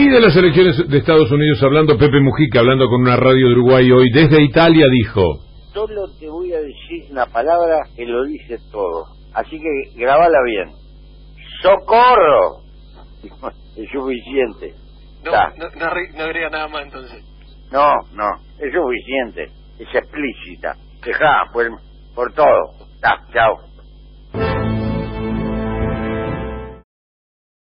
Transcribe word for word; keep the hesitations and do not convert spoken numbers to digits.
Ni de las elecciones de Estados Unidos hablando, Pepe Mujica, hablando con una radio de Uruguay hoy, desde Italia, dijo: solo te voy a decir una palabra que lo dice todo, así que grabala bien. ¡Socorro! Es suficiente. No, no, no, no agrega nada más entonces. No, no, es suficiente, es explícita. Dejá, por, por todo. Ta, chao.